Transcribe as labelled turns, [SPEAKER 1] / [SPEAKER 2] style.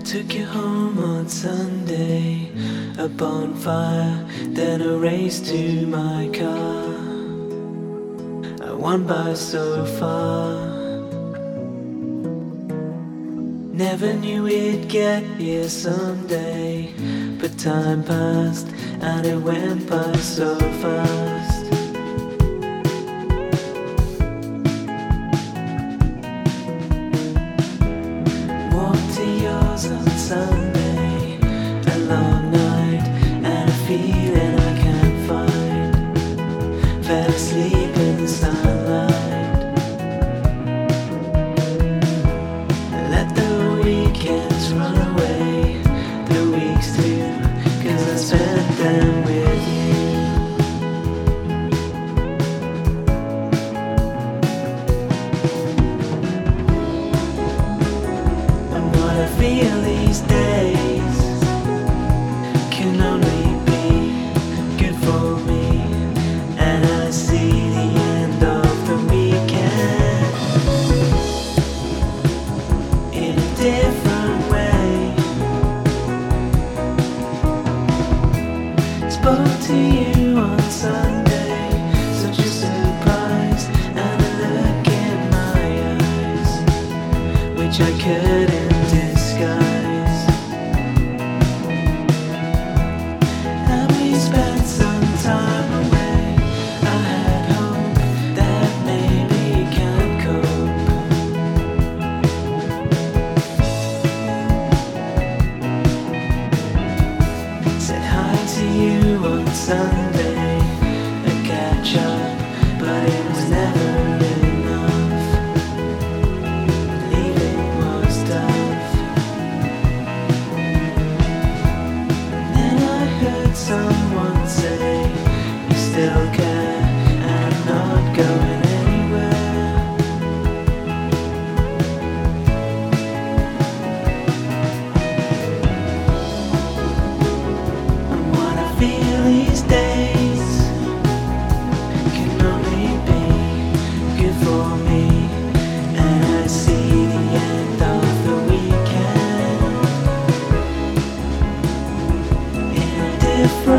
[SPEAKER 1] Took you home on Sunday, a bonfire, then a race to my car. I won by so far. Never knew we'd get here someday, but time passed and it went by so fast. Walked to yours on Sunday, a long night and a feeling I can't find. Fell asleep in the sunlight. Let the weekends run away, the weeks too, 'cause I spent them with you. And what I feel these days can only be good for me. And I see the end of the weekend in a different way. Spoke to you on Sunday, such a surprise and a look in my eyes, which I couldn't disguise. And we spent some time away. I had hope that maybe can cope. Said hi to you on Sunday, a catch up, but it was never enough. Leaving was tough. Then I heard someone say, you still care, and I'm not going anywhere. And what I feel these days can only be good for me. And I see the end of the weekend in a different